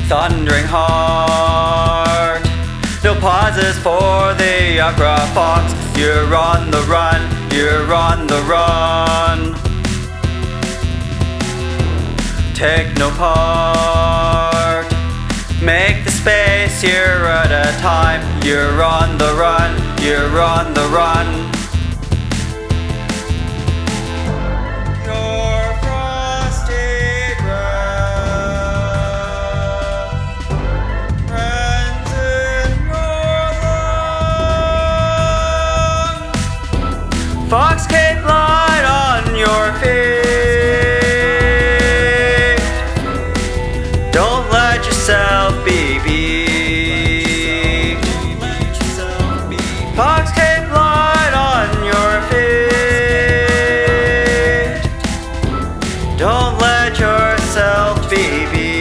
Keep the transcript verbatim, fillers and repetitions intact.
thundering heart. No pauses for the opera fox. You're on the run, you're on the run. Take no part. Make the space, you're at a time. You're on the run, you're on the run. Your frosty breath runs in your lungs. Fox cake light on your feet. Don't let yourself be beat. Fox cake light on your feet. Don't let yourself be beat.